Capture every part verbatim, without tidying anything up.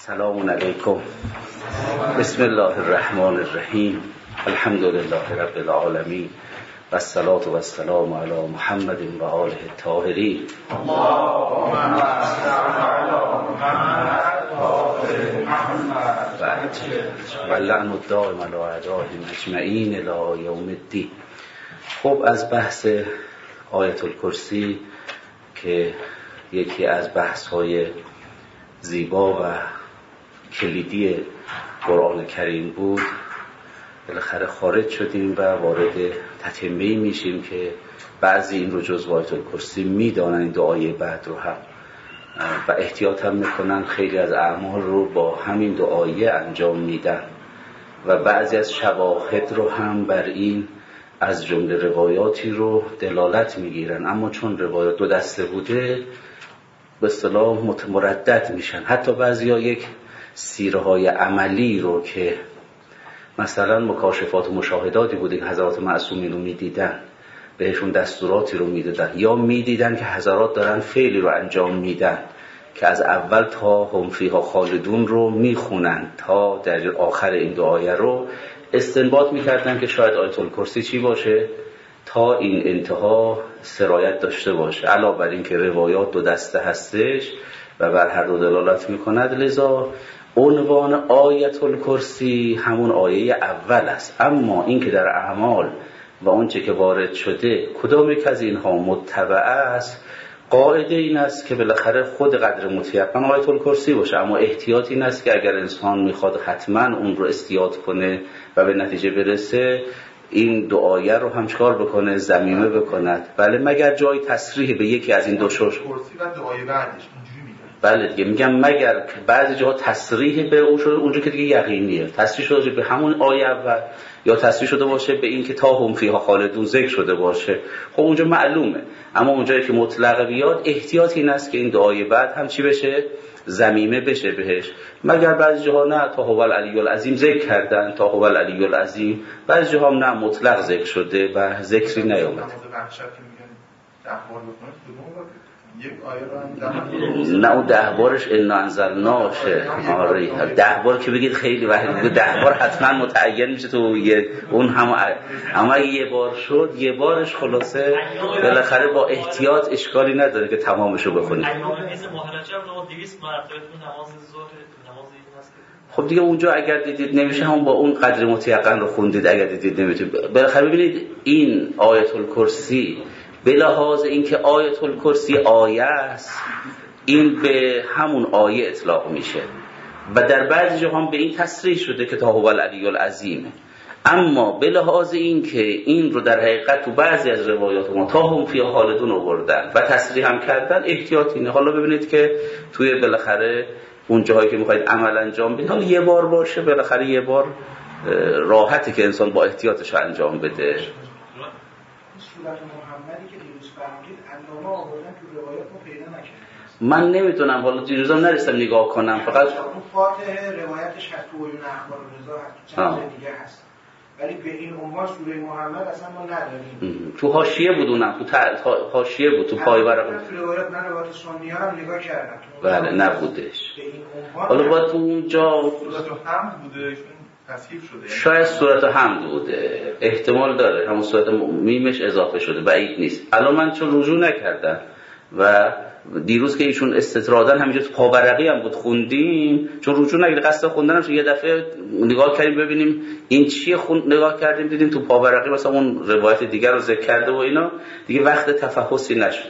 سلام علیکم. بسم الله الرحمن الرحیم. الحمد لله رب العالمین و الصلاة و السلام علی محمد و آله الطاهرین. اللهم صل علی محمد و لعن الدائم علی اعدائهم اجمعین الی یوم الدین. خب از بحث آیت الکرسی که یکی از بحث‌های زیبا و کلیدی قرآن کریم بود بالاخره خارج شدیم و وارد تتمه‌ای میشیم که بعضی این رو جزو آیت الکرسی میدانن، این دعای بعد رو هم و احتیاط هم میکنن، خیلی از اعمال رو با همین دعایه انجام میدن و بعضی از شواهد رو هم بر این از جمله روایاتی رو دلالت میگیرن، اما چون روایات دو دسته بوده به اصطلاح متمردد میشن. حتی بعضیا یک سیرهای عملی رو که مثلا مکاشفات و مشاهداتی بوده که حضرات معصومین رو میدیدن، بهشون دستوراتی رو میدادن یا میدیدن که حضرات دارن فعلی رو انجام میدن که از اول تا هم فیها خالدون رو میخونن تا در آخر این دعایه رو استنباط میکردن که شاید آیت الکرسی چی باشه تا این انتها سرایت داشته باشه، علاوه بر این که روایات دو دسته هستش و بر هر دو دلالت میکند. لذا عنوان آیت الکرسی همون آیه اول است، اما این که در اعمال و اونچه که وارد شده کدام یک از اینها متبع است، قاعده این است که بالاخره خود قدر متیقن آیت الکرسی باشه، اما احتیاط این است که اگر انسان میخواد حتما اون رو استیاد کنه و به نتیجه برسه، این دعایه رو هم چکار بکنه؟ ضمیمه بکند. بله، مگر جای تصریح به یکی از این دو شش کرسی و دعای بعدش اینجوری میگن. بله دیگه، میگم مگر بعضی جاها تصریح به اون شده، اونجا که دیگه یقینیه تصریح شده به همون آیه اول یا تصریح شده باشه به این که تا هم فیها خالدون ذکر شده باشه، خب اونجا معلومه. اما اونجایی که مطلق بیاد احتیاط این است که این دعای بعد هم چی بشه؟ ضمیمه بشه بهش. مگر بعضی جاها نه تا هو العلی العظیم ذکر کردن، تا هو العلی العظیم، بعضی جاها نه مطلق ذکر شده و ذکری نیامده. نه اون ده بارش انا انزلناشه. آره ده بار که بگید خیلی وقت، ده بار حتما متعین میشه تو یه اون هم، اما یه بار شد یه بارش خلاصه بالاخره با احتیاط اشکالی نداره که تمامشو بخونید. خب دیگه اونجا اگر دیدید نمیشه هم با اون قدر متیقن رو خوندید، اگر دیدید نمیتونید. بالاخره ببینید این آیت الکرسی به لحاظ اینکه آیت الکرسی آیه است، این به همون آیه اطلاق میشه و در بعضی جاها هم به این تصریح شده که تا هو العلی العظیم، اما به لحاظ اینکه این رو در حقیقت تو بعضی از روایات ما تا هم فیها خالدون آوردن و تصریح هم کردن، احتیاط اینه. حالا ببینید که توی بالاخره اون جاهایی که میخواید عمل انجام بدید، حالا یه بار باشه، بالاخره یه بار راحته که انسان با احتیاطش انجام بده. صورت محمدی که دیروز فرمودید علامه آوردن تو روایات ما پیدا نکردیم. من نمیتونم، حالا دیروزم نرسیدم نگاه کنم، فقط اون فاتحه روایتش هست تو اون اخبار رضا هست، چند دیگه هست، ولی به این عنوان سوره محمد اصلا ما نداریم. تو حاشیه بود، اونم تو حاشیه بود، تو پای ورق تو روایات من روایت سنی‌ها هم نگاه کردم. بله نبودش. حالا باید تو اونجا صورت هم بوده، تصحیح شده، شاید صورت حمد بوده، احتمال داره همون صورت میمش اضافه شده، بعید نیست. الان من چون رجوع نکردم و دیروز که ایشون استطرادن همینجا تو پاورقی هم بود خوندیم، چون رجوع نکردم قصد خوندنم یه دفعه نگاه کردیم ببینیم این چیه، خون نگاه کردیم دیدیم تو پاورقی مثلا اون روایت دیگر رو ذکر کرده و اینا، دیگه وقت تفحصی نشد.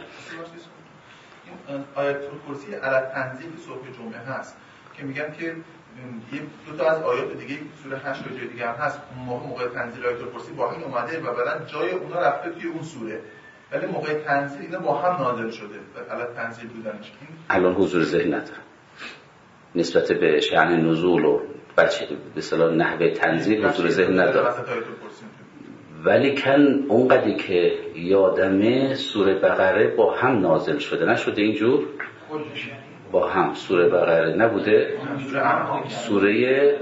این آیت الکرسی علی تنزیل صبح جمعه هست که میگن که یه دو تا از آیات دیگه سوره هشت جای دیگه هم هست، موقع موقع تنزیل آیت الکرسی با هم اومده و بعدن جای اونا رفته توی اون سوره، ولی موقع تنزیل اینا با هم نازل شده و حالا تنزیل بودنش. الان حضور ذهن ندارم نسبت به شأن نزول و بچه به اصطلاح نحوه تنزیل حضور ذهن ندارم، ولی کن اونقدری که یادمه سوره بقره با هم نازل شده، نشده اینجور با هم سوره بقره نبوده، سوره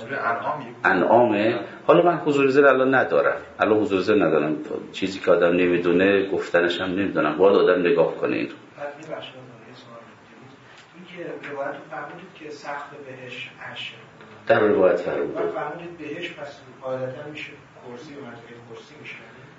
انعامه. حالا من حضور ذهن الان ندارم، الان حضور ذهن ندارم، چیزی که آدم نمیدونه گفتنش هم نمیدونم، باید آدم نگاه کنه این رو. این که که روایت رو فهمیدید که سقف بهش عرشه در روایت فرمودید فهمیدید بهش پس قاعدتا میشه کرسی و مرتبه کرسی میشه.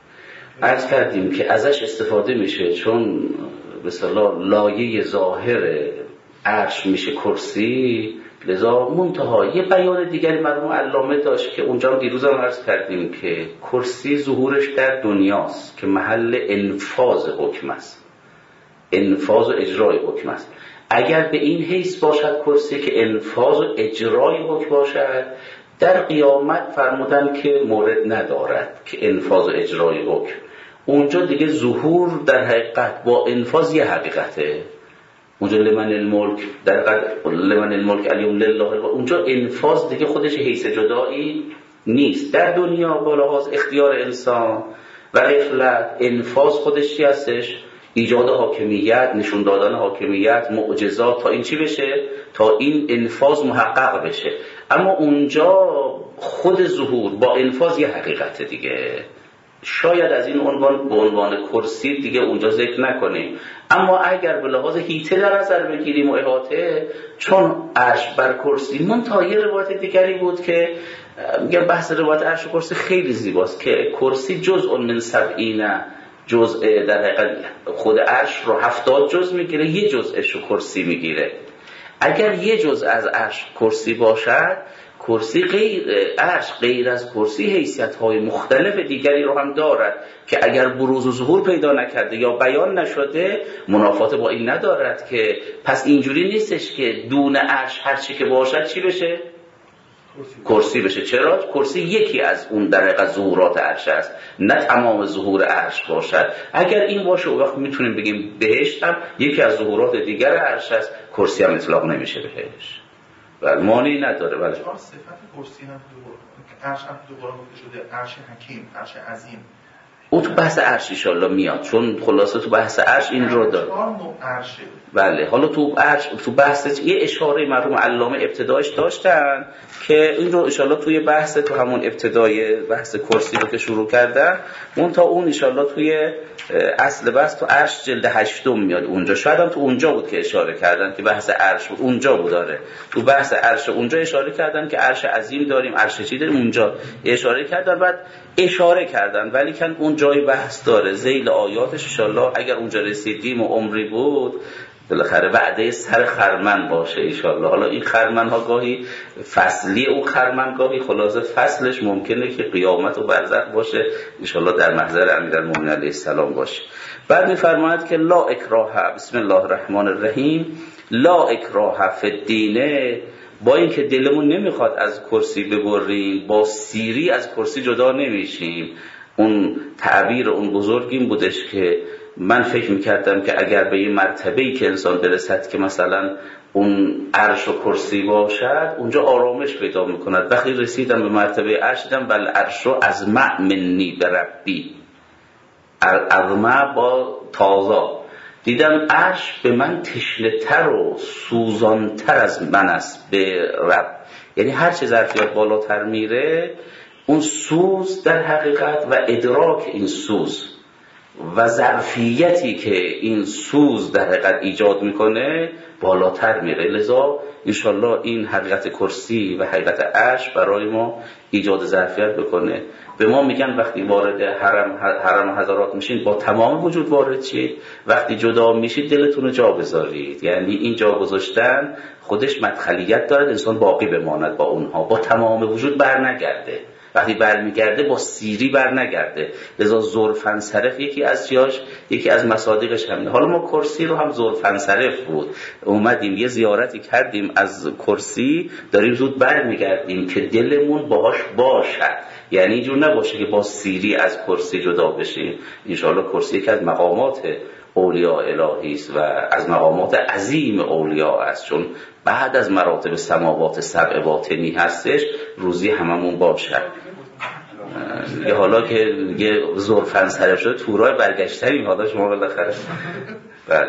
عرض کردیم که ازش استفاده میشه چون به اصطلاح لایه ظاهر عرش میشه کرسی، لذا منتها یه بیان دیگری مرحوم علامه داشت که اونجا دیروز هم عرض کردیم که کرسی ظهورش در دنیاست که محل انفاذ حکم است، انفاذ و اجرای حکم است. اگر به این حیث باشد کرسی که انفاذ و اجرای حکم باشد، در قیامت فرمودن که مورد ندارد که انفاذ و اجرای حکم، اونجا دیگه ظهور در حقیقت با انفاذ یه حقیقته. اونجا لمن الملک در قد لمن الملک الیوم لله، اونجا انفاذ دیگه خودش حیث جدایی نیست. در دنیا با لحاظ اختیار انسان و غفلت انفاذ خودش چی هستش؟ ایجاد حاکمیت، نشون دادن حاکمیت، معجزات، تا این چی بشه؟ تا این انفاذ محقق بشه. اما اونجا خود ظهور با انفاذ یه حقیقت دیگه، شاید از این عنوان به عنوان کرسی دیگه اونجا ذکر نکنیم. اما اگر به لحاظ هیته در نظر بگیریم و احاطه، چون عرش بر کرسی، منتها یه روایت دیگری بود که میگه بحث روایت عرش و کرسی خیلی زیباست که کرسی جزء من سبعین جزء، در حقیقت خود عرش رو هفتاد جزء میگیره، یه جزءش رو کرسی میگیره. اگر یه جزء از عرش کرسی باشد، کرسی غیر عرش غیر از کرسی حیثیت‌های مختلف دیگری رو هم دارد که اگر بروز و ظهور پیدا نکرده یا بیان نشده، منافات با این ندارد که پس اینجوری نیستش که دون عرش هر چی که باشد چی بشه؟ کرسی بشه. چرا؟ کرسی یکی از اون در حقیقت ظهورات عرش است، نه تمام ظهور عرش باشد. اگر این باشه اون وقت میتونیم بگیم بهشت هم یکی از ظهورات دیگر عرش است، کرسی هم اطلاق نمیشه بهش و مانعی نداره. ولی صفت کرسی هم تو عرش هم تو قرآن گفته شده عرش حکیم، عرش عظیم. او تو بحث عرش ان شاءالله میاد، چون خلاصه تو بحث عرش این رو داره. بله، حالا تو عرش تو بحث یه اشاره مرحوم علامه ابتدایش داشتن که این رو ان شاءالله توی بحث تو همون ابتدای بحث کرسی رو که شروع کردن، اون تا اون ان شاءالله توی اصل بحث تو عرش جلد هشتم میاد اونجا. شاید هم تو اونجا بود که اشاره کردن که بحث عرش بود، اونجا بود داره. تو بحث عرش اونجا اشاره کردن که عرش عظیم داریم، عرش چی داریم، اونجا اشاره کردن. بعد اشاره کردن ولی کن اون جای بحث داره ذیل آیاتش ان شاءالله اگر اونجا رسیدیم و عمری بود بالاخره وعده سر خرمن باشه ان شاءالله. حالا این خرمن ها گاهی فصلی، او خرمن گاهی خلاصه فصلش ممکنه که قیامت و برزخ باشه، ان شاءالله در محضر امیرالمومنین علیه السلام باشه. بعد میفرماید که لا اکراه، بسم الله الرحمن الرحیم، لا اکراه فی الدین، با اینکه دلمون نمیخواد از کرسی ببریم، با سیری از کرسی جدا نمیشیم. اون تعبیر اون بزرگ این بودش که من فکر میکردم که اگر به این مرتبه‌ای که انسان برسد که مثلا اون عرش و کرسی باشد، اونجا آرامش پیدا میکند. وقتی رسیدم به مرتبه عرش دیدم بل عرش و از منی به ربی، ارمع با تازه، دیدم عرش به من تشنه‌تر و سوزانتر از من است به رب. یعنی هر چه ظرفیت بالاتر میره، اون سوز در حقیقت و ادراک این سوز و ظرفیتی که این سوز در حقیقت ایجاد میکنه بالاتر میره. لذا انشالله این حقیقت کرسی و حقیقت عرش برای ما ایجاد ظرفیت بکنه. به ما میگن وقتی وارد حرم حرم حضرات میشین با تمام وجود وارد شید، وقتی جدا میشید دلتون رو جا بذارید. یعنی این جا گذاشتن خودش مدخلیت داره، انسان باقی بماند با اونها، با تمام وجود بر نگرده. وقتی برمیگرده با سیری بر نگرده. لذا ظرفنصرف یکی از جاش، یکی از مصادیقش همینه. حالا ما کرسی رو هم ظرفنصرف بود، اومدیم یه زیارتی کردیم از کرسی، داریم زود برمیگردیم که دلمون باهاش باشد. یعنی اینجور نباشه که با سیری از کرسی جدا بشیم. انشاءالله کرسی یکی از مقامات اولیاء الهی است و از مقامات عظیم اولیاء است، چون بعد از مراتب سماوات سبع باطنی هستش، روزی هممون باشد. یه حالا که یه ظرفنصرف شده تورای برگشتریم حالا شما بالاخره. بله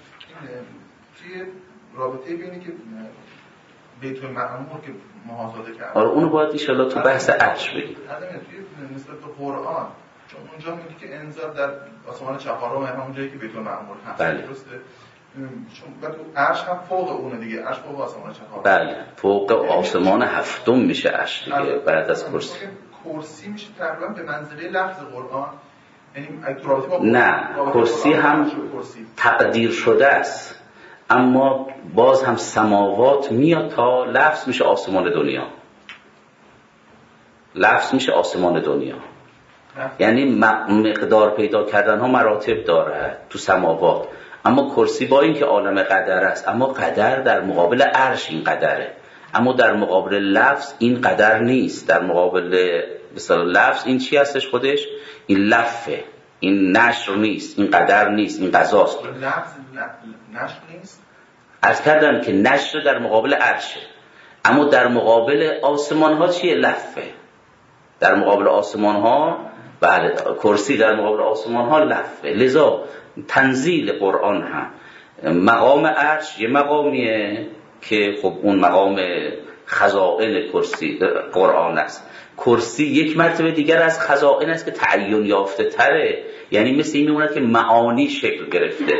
توی رابطه بینی که بیت المعمور که محاصره کرد، آره اونو باید ایشالا تو بحث عرش بگیم. توی نسبت به قرآن، چون اونجا میگه که انزل در آسمان چهارم، همون جایی که بیت المعمور هست، بله. درسته؟ چون تو عرش هم فوق اونه دیگه، عرش فوق آسمان چهار. بله فوق آسمان هفتم میشه عرش دیگه بعد از کرسی. کرسی میشه تقریبا به منزله لفظ قرآن، یعنی تو رابطه با نه کرسی هم تقدیر شده است، اما باز هم سماوات میاد تا لفظ میشه آسمان دنیا. لفظ میشه آسمان دنیا، یعنی مقدار پیدا کردن ها مراتب داره تو سماوات، اما کرسی با این که عالم قدر است، اما قدر در مقابل عرش این قدره، اما در مقابل لفظ این قدر نیست. در مقابل مثلا لفظ این چی هستش خودش؟ این لفه، این نشر نیست، این قدر نیست، این قضاست. لفظ نشر نیست؟ عرض کردم که نشر در مقابل عرشه، اما در مقابل آسمان ها چیه؟ لفه. در مقابل آسمان ها بله، کرسی در مقابل آسمان ها لفه. لذا تنزیل قرآن هم مقام عرش یه مقامیه که خب اون مقام خزائن کرسی قرآن است. کرسی یک مرتبه دیگر از خزائن است که تعین یافته تره، یعنی مثل این میمونه که معانی شکل گرفته،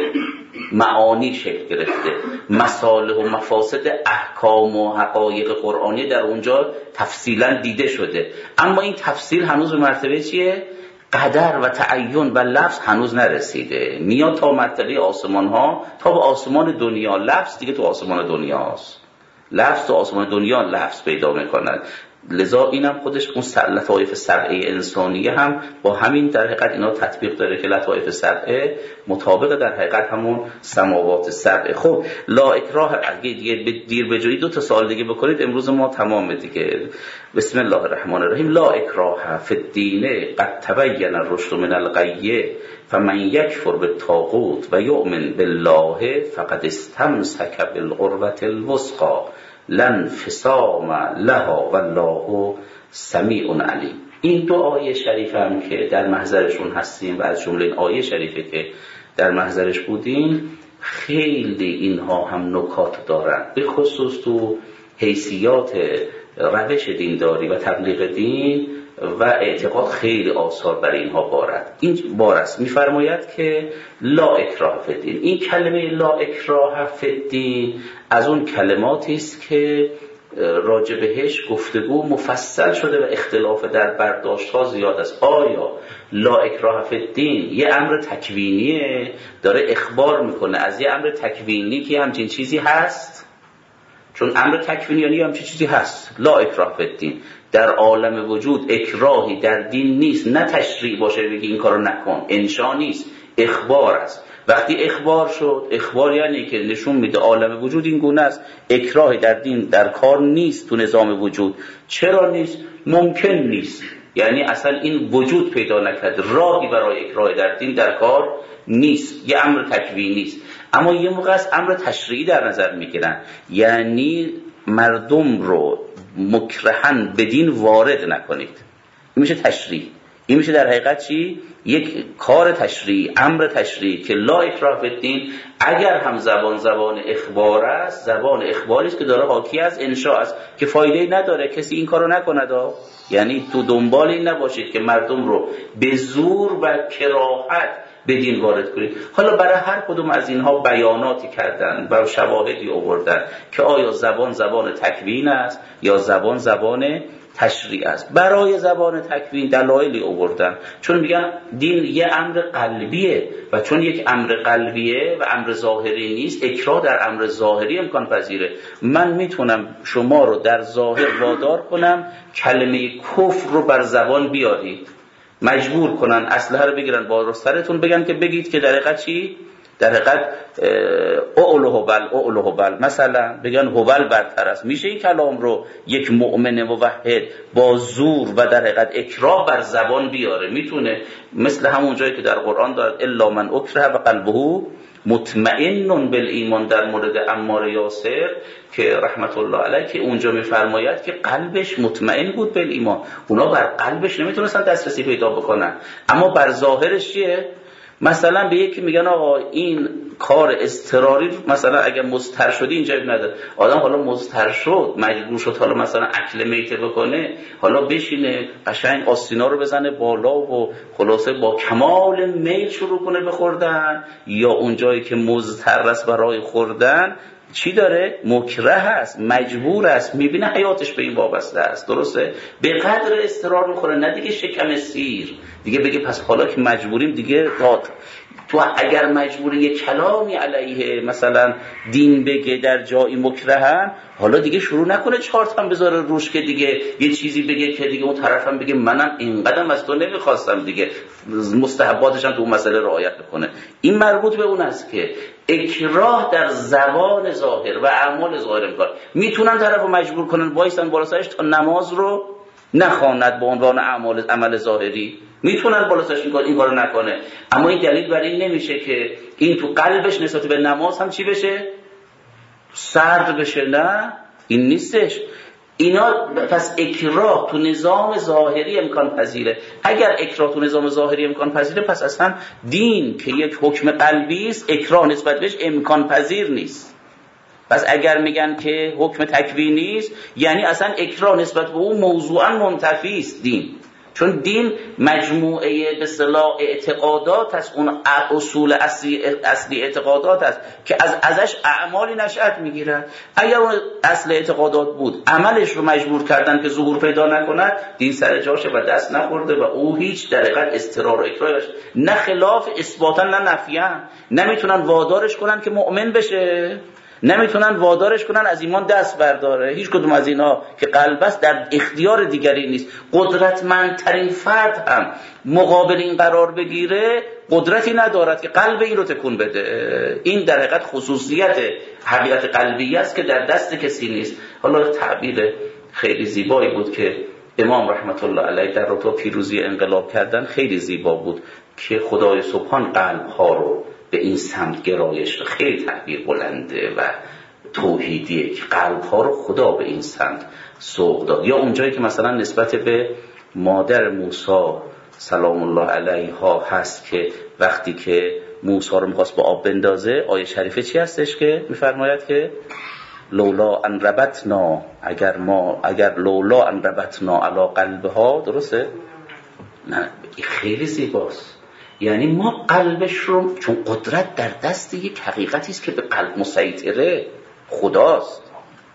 معانی شکل گرفته، مصالح و مفاسد احکام و حقایق قرآنی در اونجا تفصیلا دیده شده، اما این تفصیل هنوز به مرتبه چیه؟ قدر و تعین و لفظ هنوز نرسیده. میاد تا مرتبه آسمان ها، تا به آسمان دنیا. لفظ دیگه تو آسمان دنیاست، لفظ تو آسمان دنیا لفظ پیدا میکنند. لذا اینم خودش اون لطایف سبعه انسانیه هم با همین در حقیقت اینا تطبیق داره که لطایف سبعه مطابق در حقیقت همون سماوات سبعه. خب لا اکراه، اگه دیگه دیر به جایی دو تا سال دیگه بکنید امروز ما تمام دیگه. بسم الله الرحمن الرحیم. لا اکراه فی الدین قد تبین الرشد من الغی فمن یکفر بالطاغوت و یؤمن بالله فقد استمسک بالعروة الوثقی لا انفصام لها والله سمیع علیم. این دو آیه شریف هم که در محضرشون هستیم و از جمله این آیه شریفه که در محضرش بودیم، خیلی اینها هم نکات دارن، به خصوص تو حیثیات روش دینداری و تبلیغ دین و اعتقاد خیلی آثار برای اینها بارد. این بار است میفرماید که لا اکراه فی الدین. این کلمه لا اکراه فی الدین از اون کلماتی است که راجع بهش گفتگو مفصل شده و اختلاف در برداشت ها زیاد است. آیا لا اکراه فی الدین یه امر تکوینیه، داره اخبار میکنه از یه امر تکوینی که همچین چیزی هست؟ چون امر تکوینی یعنی همچین چیزی هست. لا اکراه فی الدین، در عالم وجود اکراهی در دین نیست، نه تشریع باشه بگی این کارو نکن، انشا نیست، اخبار است. وقتی اخبار شد، اخبار یعنی که نشون میده عالم وجود این گونه است، اکراهی در دین در کار نیست تو نظام وجود. چرا نیست؟ ممکن نیست، یعنی اصلا این وجود پیدا نکرد، راهی برای اکراه در دین در کار نیست، یه امر تکوینی نیست. اما یه موقع از امر تشریعی در نظر میگیرن، یعنی مردم رو مکرهن به دین وارد نکنید. این میشه تشریع. این میشه در حقیقت چی؟ یک کار تشریعی، امر تشریعی که لا اکراه فی الدین. اگر هم زبان زبان اخبار است، زبان اخباری است که داره حاکی از انشاء است که فایده‌ای نداره کسی این کارو نکنه دا. یعنی تو دنبال این نباشید که مردم رو به زور و کراهت به دین وارد کنید. حالا برای هر کدوم از اینها بیاناتی کردن و شواهدی آوردن که آیا زبان زبان تکوین است یا زبان زبان تشریع است. برای زبان تکوین دلایلی آوردن، چون میگن دین یه امر قلبیه و چون یک امر قلبیه و امر ظاهری نیست، اکراه در امر ظاهری امکان پذیره. من میتونم شما رو در ظاهر وادار کنم کلمه کفر رو بر زبان بیارید، مجبور کنن اسلحه رو بگیرن با سرتون بگن که بگید که در حقیقت چی؟ در حقیقت اولو هبل اولو هبل، مثلا بگن هبل برتر است. میشه این کلام رو یک مؤمن موحد با زور و در حقیقت اکراه بر زبان بیاره؟ میتونه، مثل همون جایی که در قرآن دارد الا من اکره و قلبه مطمئن بالایمان در مورد عمار یاسر که رحمت الله علیه، که اونجا میفرماید که قلبش مطمئن بود بالایمان. اونا بر قلبش نمیتونستن دسترسی پیدا بکنن، اما بر ظاهرش چیه؟ مثلا به یکی میگن آقا این کار اضطراری مثلا اگر مضطر شدی اینجا نداره. آدم حالا مضطر شد مجبور شد حالا مثلا اکل میته بکنه، حالا بشینه قشنگ آستینا رو بزنه بالا و خلاصه با کمال میل شروع کنه بخوردن، یا اونجایی که مضطر است برای خوردن چی داره؟ مکره است، مجبور است، میبینه حیاتش به این وابسته است. درسته؟ به قدر اضطرار میخوره، نه دیگه شکم سیر دیگه بگه پس حالا که مجبوریم دیگه داد. تو اگر مجبوری یه کلامی علیه مثلا دین بگه در جایی مکرهن، حالا دیگه شروع نکنه چارت هم بذاره روش که دیگه یه چیزی بگه که دیگه اون طرف هم بگه منم اینقدرم از تو نمیخواستم دیگه، مستحباتش هم تو اون مسئله رعایت کنه. این مربوط به اون است که اکراه در زبان ظاهر و اعمال ظاهر امکان میتونن طرفو مجبور کنن وایسن بالا سرش تا نماز رو نخواند به عنوان اعمال عمل ظاهری، میتونن بالا سرش این کارو نکنه، اما این دلیل بر این نمیشه که این تو قلبش نسبت به نماز هم چی بشه؟ سرد بشه. نه این نیستش. اینا پس اکراه تو نظام ظاهری امکان پذیره. اگر اکراه تو نظام ظاهری امکان پذیره، پس اصلا دین که یک حکم قلبی است اکراه نسبت بهش امکان پذیر نیست. پس اگر میگن که حکم تکوینی است، یعنی اصلا اکراه نسبت به اون موضوعا منتفی است دین، چون دین مجموعه به اصطلاح اعتقادات است، اون اصول اصلی اصلی اعتقادات است که از ازش اعمالی نشأت میگیرد. اگر اون اصل اعتقادات بود عملش رو مجبور کردن که ظهور پیدا نکند، دین سر جاشه و دست نخورده و او هیچ در حقیقت استرار و اکراهش نه خلاف اثباتا نه نفیاً. نمیتونن وادارش کنن که مؤمن بشه، نمیتونن وادارش کنن از ایمان دست برداره. هیچ کدوم از اینا که قلب است در اختیار دیگری نیست. قدرتمندترین فرد هم مقابل این قرار بگیره قدرتی ندارد که قلب این رو تکون بده. این در حقیقت خصوصیت حقیقت قلبی است که در دست کسی نیست. حالا تعبیر خیلی زیبایی بود که امام رحمت الله علیه در رابطه با پیروزی انقلاب کردن، خیلی زیبا بود که خدای سبحان قلب ها رو به این سمت گرایش، خیلی تعبیر بلنده و توحیدیه که قلب ها رو خدا به این سمت سوق داد. یا اونجایی که مثلا نسبت به مادر موسی سلام الله علیها هست که وقتی که موسی رو میخواست با آب بندازه، آیه شریفه چی هستش که میفرماید که لولا ان ربطنا، اگر ما اگر لولا ان ربطنا علی قلبها، درسته؟ نه خیلی زیباست. یعنی ما قلبش رو، چون قدرت در دست یک حقیقتی است که به قلب مسیطره، خداست،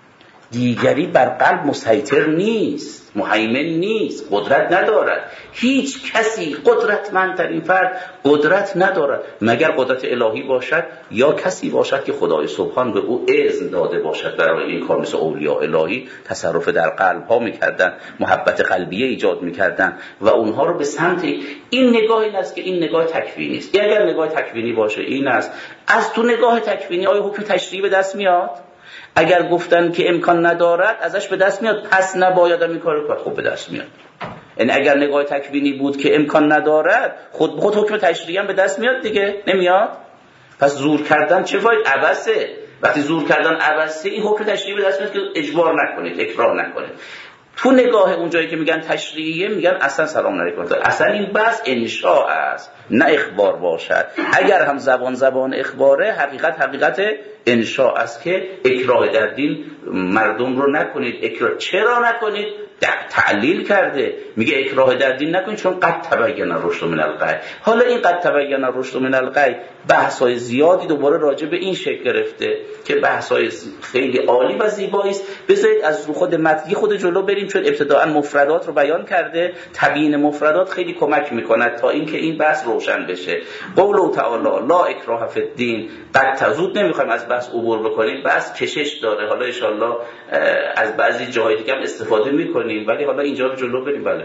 دیگری بر قلب مسیطر نیست، مهیمن نیست، قدرت ندارد. هیچ کسی قدرتمندترین فرد قدرت ندارد مگر قدرت الهی باشد یا کسی باشد که خدای سبحان به او اذن داده باشد برای این کار. مثل اولیاء الهی تصرف در قلب ها میکردن، محبت قلبیه ایجاد میکردن و اونها رو به سمت این نگاه این است که این نگاه تکوینی است. اگر نگاه تکوینی باشه این است، از تو نگاه تکوینی آیا حکم تشریعی به دست میاد؟ اگر گفتن که امکان ندارد ازش به دست میاد، پس نباید این کارو کرد. خب به دست میاد. یعنی اگر نگاه تکوینی بود که امکان ندارد، خود به خود حکم تشریعی هم به دست میاد دیگه؟ نمیاد. پس زور کردن چه فاید؟ عبثه. وقتی زور کردن عبثه، این حکم تشریعی به دست میاد که اجبار نکنید، اکراه نکنید. تو نگاه اونجایی که میگن تشریعیه، میگن اصلا سلام علیکم، اصلا این بحث انشاء است نه اخبار باشد. اگر هم زبان زبان اخباره، حقیقت حقیقت انشاء است که اکراه در دین مردم رو نکنید. اکراه چرا نکنید؟ تعلیل کرده، میگه اکراه در دین نکنید چون قد تبین الرشد من الغی. حالا این قد تبین الرشد من الغی بحث‌های زیادی دوباره راجع به این شکل گرفته که بحث‌های خیلی عالی و زیبایی است. بذارید از رو خود متن خود جلو بریم، چون ابتداء مفردات رو بیان کرده. تبیین مفردات خیلی کمک می‌کند تا اینکه این بحث روشن بشه. قوله تعالی لا اکراه فی الدین، قد تزود نمی‌خوایم از بحث عبور بکنیم، بحث کشش داره. حالا ان شاءالله از بعضی جاهای دیگه هم استفاده می‌کنیم، ولی حالا اینجا رو جلو بریم. بله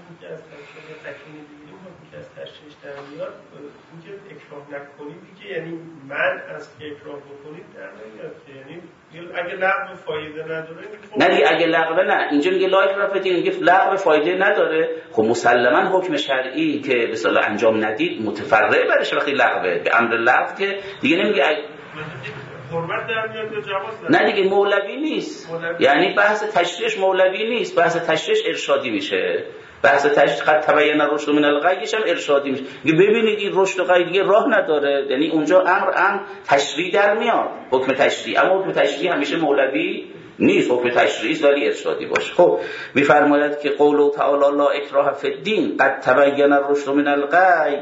نکنید دیگه، یعنی من از که اکراه بکنید در نمیاد که، یعنی اگه لغو فایده نداره نه دیگه، اگه لغو نه، اینجا میگه لا اکراه فی الدین، میگه لغو فایده نداره. خب مسلما حکم شرعی که به اصطلاح انجام ندید متفرع برش وقتی لغوه، به امر لغو که دیگه نمیگه حرمت در میاد یا جواز. نه دیگه مولوی نیست، مولوی. یعنی بحث تشریعش مولوی نیست، بحث تشریعش ارشادی میشه. بحث تشریع قد تبین الرشد من الغیش هم ارشادی میشه. ببینید این رشد و غی دیگه راه نداره، یعنی اونجا امر امر تشریع در میاد، حکم تشریع، اما حکم تشریع همیشه مولوی نیست، حکم تشریعی ولی ارشادی باشه. خب میفرماید که قوله تعالی لا اکراه فی الدین قد تبین الرشد من الغی،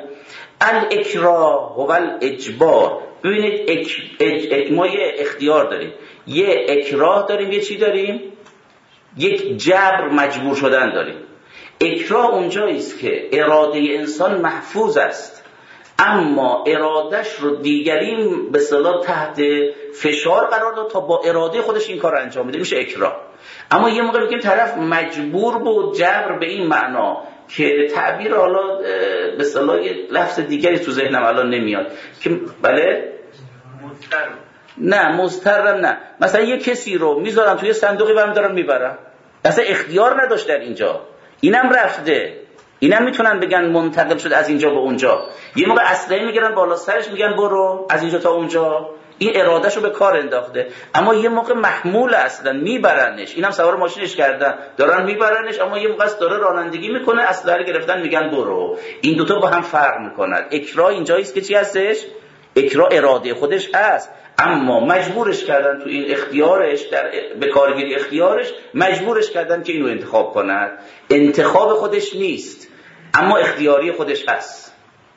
الاکراه هو الاجبار. ببینید اک... اج... اج... ما یه اختیار داریم، یه اکراه داریم، یه چی داریم؟ یک جبر، مجبور شدن داریم. اکراه اونجایی است که اراده انسان محفوظ است اما ارادش رو دیگری به اصطلاح تحت فشار قرار داد تا با اراده خودش این کار انجام بده، میشه اکراه. اما یه موقع میگیم طرف مجبور بود، جبر به این معنا که تعبیر حالا به اصطلاح لفظ دیگری تو ذهنم الان نمیاد که بله مضطر، نه مضطرم نه، مثلا یه کسی رو میذارم توی صندوقی و دارم میبرم، اصلا اختیار نداشت در اینجا، اینم رفته، اینم میتونن بگن منتقل شد از اینجا به اونجا. یه موقع اسلحه میگیرن بالا سرش میگن برو از اینجا تا اونجا، این ارادهشو به کار انداخته. اما یه موقع محمول اصلا میبرنش، اینم سوار ماشینش کردن دارن میبرنش، اما یه موقع داره رانندگی میکنه اسلحه رو گرفتن میگن برو. این دوتا با هم فرق میکنن. اکراه اینجایی است که چی هستش؟ اکراه اراده خودش هست اما مجبورش کردن تو این اختیارش، در به کارگیری اختیارش مجبورش کردن که اینو انتخاب کند. انتخاب خودش نیست اما اختیاری خودش هست.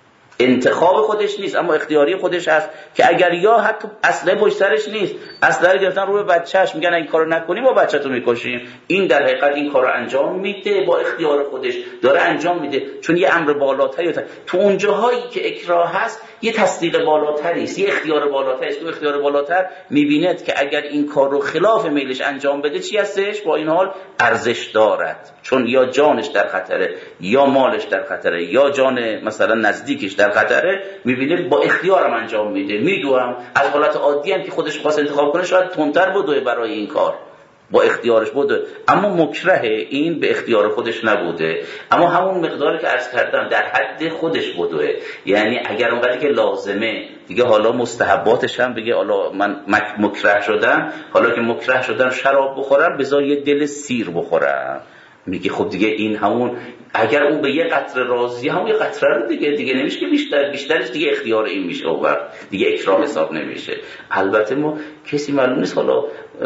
انتخاب خودش نیست اما اختیاری خودش هست که اگر یا حتی اسلحه پشت سرش نیست، اسلحه گرفتن روی بچه‌اش میگن این کارو نکنی با بچه‌تو میکشیم، این در حقیقت این کارو انجام میده با اختیار خودش داره انجام میده، چون یه امر بالاتری تو اون جاهایی که اکراه هست یه تصدیق بالاتری است، یه اختیار بالاتری است. تو اختیار بالاتر میبیند که اگر این کار رو خلاف میلش انجام بده چی هستش؟ با این حال ارزش دارد، چون یا جانش در خطره یا مالش در خطره یا جان مثلا نزدیکش در خطره، میبینه با اختیارم انجام میده. میدوام از حالت عادی هم که خودش خواست انتخاب کنه شاید تندتر بدوه برای این کار، با اختیارش بوده، اما مکره این به اختیار خودش نبوده، اما همون مقداری که عرض کردم در حد خودش بوده. یعنی اگر اونقدری که لازمه دیگه، حالا مستحباتش هم بگه حالا من مکره شدم، حالا که مکره شدم شراب بخورم بذار یه دل سیر بخورم، میگه خب دیگه این همون اگر اون به یه قطره راضیه همون یه قطره رو دیگه دیگه نمیشه که بیشتر بیشترش دیگه اختیار این میشه و دیگه اکراه حساب نمیشه. البته ما کسی معلوم نیست حالا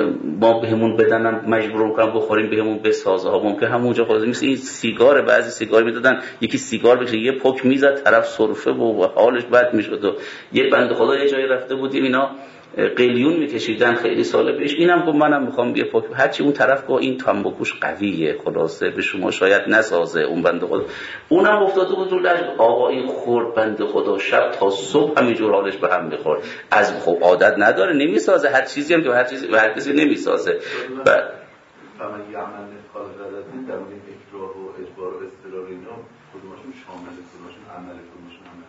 ما بهمون بدنم مجبور کنم بخوریم بهمون بسازه ها، ممکن همونجا خلاص مثل این سیگار، بعضی سیگار میدادن یکی سیگار بکشه یه پک میزد طرف سرفه و حالش بد میشد. و یه بنده خدا یه جایی رفته بودیم اینا قلیون میکشیدن خیلی سال پیش، اینم گفت منم میخوام یه پاک، هرچی اون طرف گفت این تنباکوش قویه خلاصه به شما شاید نسازه، اون بنده خدا اونم افتاده بود رو لج، آقا این خورد بنده خدا شب تا صبح همینجور حالش به هم میخورد، از خب عادت نداره نمیسازه، هر چیزی هم که هر چیزی هر کسی نمیسازه. بعد فمن یعمل مثقال ذره در مورد اکراه و اجبار و اضطرار اینا کدومشون شامل کدومشون عمل کدومشون عمل؟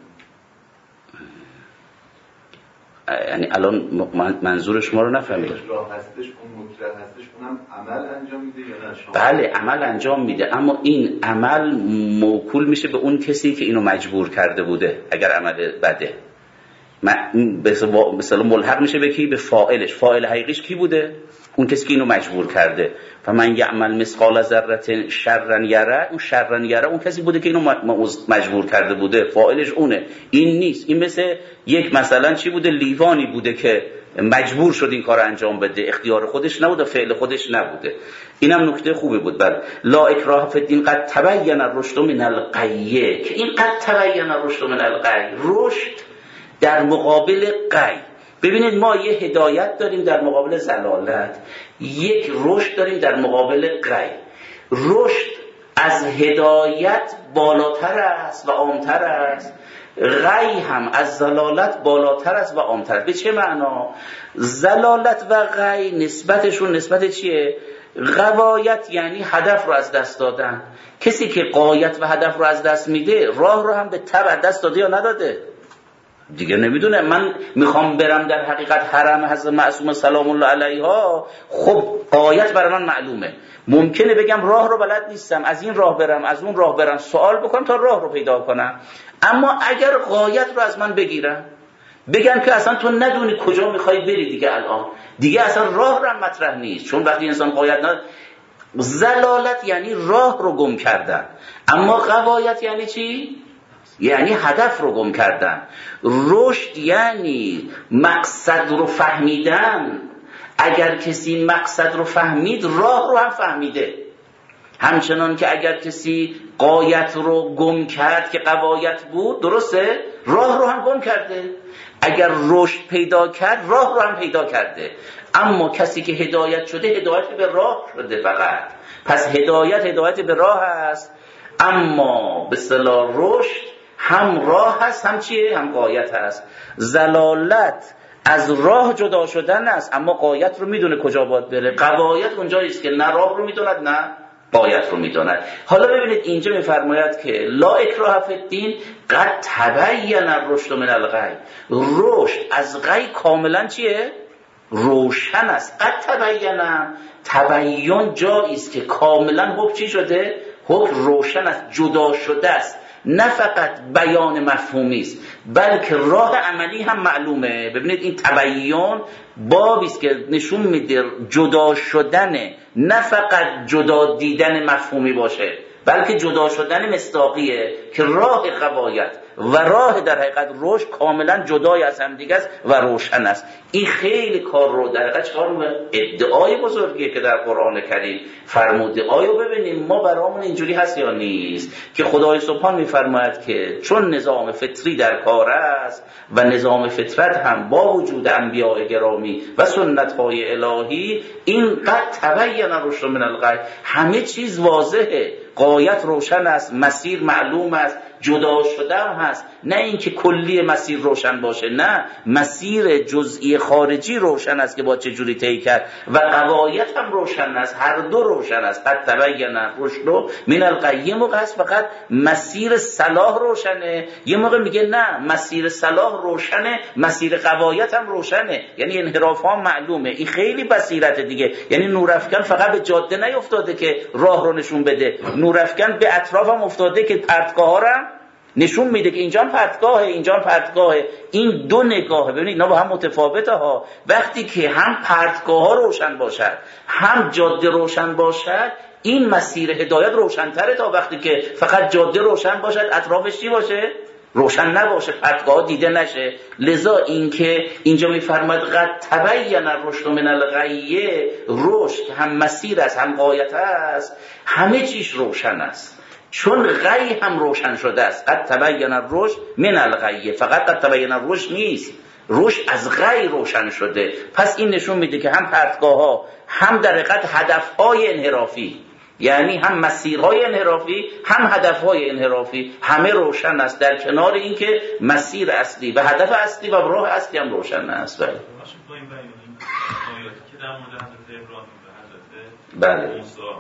یعنی الان منظور شما رو نفهمیدم. اکراه هستش اون مکره هستش اونم عمل انجام میده یا نه؟ شامل؟ بله عمل انجام میده اما این عمل موکول میشه به اون کسی که اینو مجبور کرده بوده. اگر عمل بده مثلا ملحق میشه به کی؟ به فاعلش. فاعل حقیقیش کی بوده؟ اون کسی که اینو مجبور کرده. فمن یعمل مثقال ذره شرا یره، اون شرا یره اون کسی بوده که اینو مجبور کرده بوده، فاعلش اونه، این نیست. این مثل یک مثلا چی بوده؟ لیوانی بوده که مجبور شد این کار انجام بده، اختیار خودش نبوده، فعل خودش نبوده. اینم نکته خوبی بود. بعد لا اکراه فی الدین قد تبین الرشد من الغی، که این قد تبین الرشد من الغی، رشد در مقابل غی. ببینید ما یه هدایت داریم در مقابل ضلالت، یک رشد داریم در مقابل غی. رشد از هدایت بالاتر است و عامتر است، غی هم از ضلالت بالاتر است و عامتر است. به چه معنا؟ ضلالت و غی نسبتشون نسبت چیه؟ غوایت یعنی هدف رو از دست دادن. کسی که غایت و هدف رو از دست میده راه رو هم به تبع دست داده یا نداده دیگه نمیدونه. من میخوام برم در حقیقت حرم حضرت معصومه سلام الله علیها، خب غایت برای من معلومه، ممکنه بگم راه رو بلد نیستم، از این راه برم از اون راه برم، سوال بکنم تا راه رو پیدا کنم. اما اگر غایت رو از من بگیرن بگن که اصلا تو ندونی کجا میخوای بری دیگه، الان دیگه اصلا راه رو مطرح نیست، چون وقتی انسان غایت نداره زلالت یعنی راه رو گم کردن، اما غوایت یعنی چی؟ یعنی هدف رو گم کردن. رشد یعنی مقصد رو فهمیدن. اگر کسی مقصد رو فهمید راه رو هم فهمیده. همچنان که اگر کسی غایت رو گم کرد که غوایت بود، درسته؟ راه رو هم گم کرده. اگر رشد پیدا کرد راه رو هم پیدا کرده. اما کسی که هدایت شده هدایت به راه شده فقط. پس هدایت هدایت به راه است، اما به اصطلاح رشد هم راه هست هم چیه؟ هم غایت هست. زلالت از راه جدا شدن است، اما غایت رو میدونه کجا باید بره. غوایت اونجایی است که نه راه رو میدوند نه غایت رو میدوند. حالا ببینید اینجا میفرماید که لا اکراه فی الدین قد تبین الرشد من الغی. رشد از غی کاملا چیه؟ روشن است. قد تبین، تبین جایی است که کاملا حکم چی شده؟ حکم روشن است، جدا شده است. نه فقط بیان مفهومی است بلکه راه عملی هم معلومه. ببینید این تبیین بابی است که نشون میده جدا شدن، نه فقط جدا دیدن مفهومی باشه بلکه جدا شدن مصداقیه که راه غوایت و راه در حقیقت رشد کاملا جدای از هم دیگه است و روشن است. این خیلی کار رو در حقیقت چکار می‌کنه؟ ادعای بزرگیه که در قرآن کریم فرموده. آیا ببینیم ما برامون اینجوری هست یا نیست که خدای سبحان میفرماید که چون نظام فطری در کار است و نظام فطرت هم با وجود انبیاء گرامی و سنت‌های الهی، این قد تبین الرشد من الغی، همه چیز واضحه، غایت روشن است، مسیر معلوم است، جدا شده هم هست. نه اینکه کلی مسیر روشن باشه، نه، مسیر جزئی خارجی روشن است که با چه جوری طی کرد و غوایت هم روشن است، هر دو روشن است. قد تبین الرشد من الغی. یه موقع هست فقط مسیر صلاح روشنه، یه موقع میگه نه مسیر صلاح روشنه، مسیر غوایت هم روشنه، یعنی انحراف ها معلومه. این خیلی بصیرت دیگه. یعنی نورافکن فقط به جاده نیفتاده که راه رو نشون بده، نورافکن به اطراف هم افتاده که پرتگاه ها رو نشون میده که اینجا پرتگاهه اینجا پرتگاهه. این دو نگاهه، ببینید اینا با هم متفاوته ها. وقتی که هم پرتگاه ها روشن باشد هم جاده روشن باشد، این مسیر هدایت روشن‌تره تا وقتی که فقط جاده روشن باشد اطرافش چی باشه؟ روشن نباشه، پرتگاه دیده نشه. لذا اینکه اینجا میفرماید قد تبین الرشد من الغی، رشد هم مسیر است هم غایت است، همه چیز روشن است چون غی هم روشن شده است. قد تبین الرشد من الغی، فقط قد تبین الرشد نیست، رشد از غی روشن شده. پس این نشون میده که هم پرتگاه ها هم در حقیقت هدف های انحرافی، یعنی هم مسیرهای انحرافی هم هدفهای انحرافی، همه روشن است، در کنار اینکه مسیر اصلی و هدف اصلی و راه اصلی هم روشن است. بله. بله.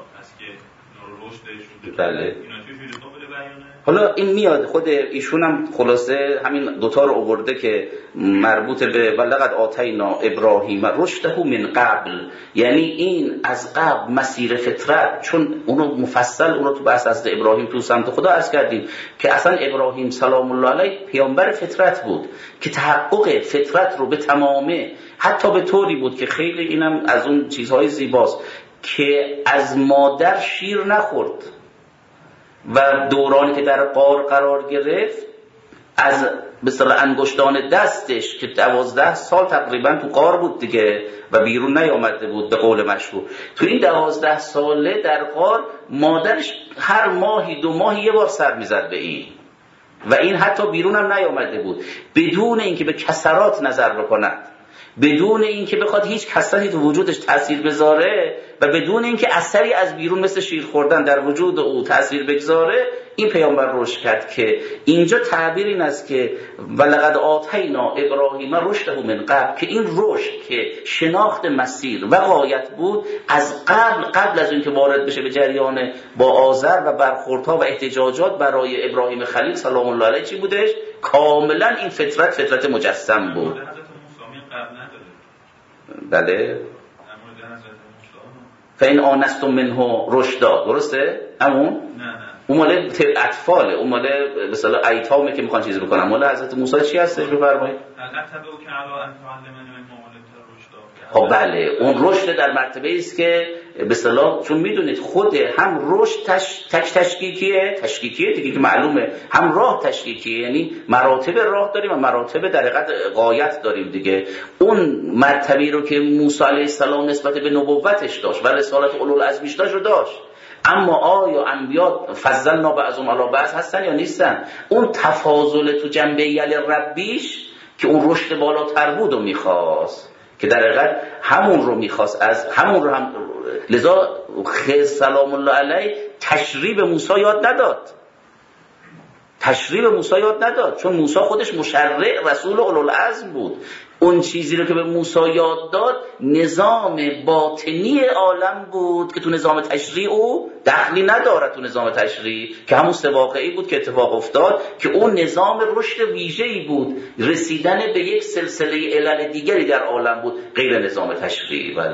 بله. حالا این میاد خود ایشون هم خلاصه همین دوتا رو آورده که مربوط به ولقد آتینا ابراهیم رشده من قبل، یعنی این از قبل مسیر فطرت، چون اونو مفصل اونو تو بحث از ابراهیم تو سمت خدا عرض کردیم که اصلا ابراهیم سلام الله علیه پیامبر فطرت بود که تحقق فطرت رو به تمامه، حتی به طوری بود که خیلی اینم از اون چیزهای زیباست که از مادر شیر نخورد و دورانی که در غار قرار گرفت از به اصطلاح انگشتان دستش که دوازده سال تقریبا تو غار بود دیگه و بیرون نیامده بود به قول مشهور، تو این دوازده ساله در غار مادرش هر ماهی دو ماهی یه بار سر میزد به این و این حتی بیرون هم نیامده بود، بدون اینکه به کسرات نظر بکند، بدون اینکه بخواد هیچ کسری تو وجودش تاثیر بذاره و بدون اینکه اثری از بیرون مثل شیر خوردن در وجود او تاثیر بگذاره، این پیامبر رشد کرد. که اینجا تعبیر این است که ولقد آتینا ابراهیم رشده من قبل، که این رشد که شناخت مسیر و غایت بود از قبل قبل از اینکه وارد بشه به جریان با آذر و برخوردها و احتجاجات برای ابراهیم خلیل سلام الله علیه چی بودش؟ کاملا این فطرت فطرت مجسم بود. بله. فین آنستم منه رشدا، درسته؟ همون؟ نه نه. اون مال اطفاله، اون مال مثلا ایتامه که میخوان چیزی بکنن. مال حضرت موسی چی هستش بفرمایید؟ خب بله، اون رشد در مرتبه است که به اصطلاح چون میدونید خود هم رشد تش... تش تشکیکیه تشکیکیه دیگه که معلومه، هم راه تشکیکیه، یعنی مراتب راه داریم و مراتب در حقیقت غایت داریم دیگه. اون مرتبه رو که موسی علیه السلام نسبت به نبوتش داشت و رسالت اولوالعزمیش داشت رو داشت، اما آیا انبیا فضلنا بعضهم علی بعض هستن یا نیستن؟ اون تفاضل تو جنبه یل ربیش که اون رشد بالاتر بود و میخواست، که در حقیقت همون رو میخواست، از همون رو هم لذا خضر سلام الله علیه تشریع به موسی یاد نداد، تشریع به موسی یاد نداد، چون موسی خودش مشرع رسول اولوالعزم بود. اون چیزی رو که به موسی یاد داد نظام باطنی عالم بود که تو نظام تشریع او دخلی نداره، تو نظام تشریع که همون سه واقعی بود که اتفاق افتاد، که اون نظام رشد ویژه‌ای بود، رسیدن به یک سلسله علل دیگری در عالم بود غیر نظام تشریعی. بله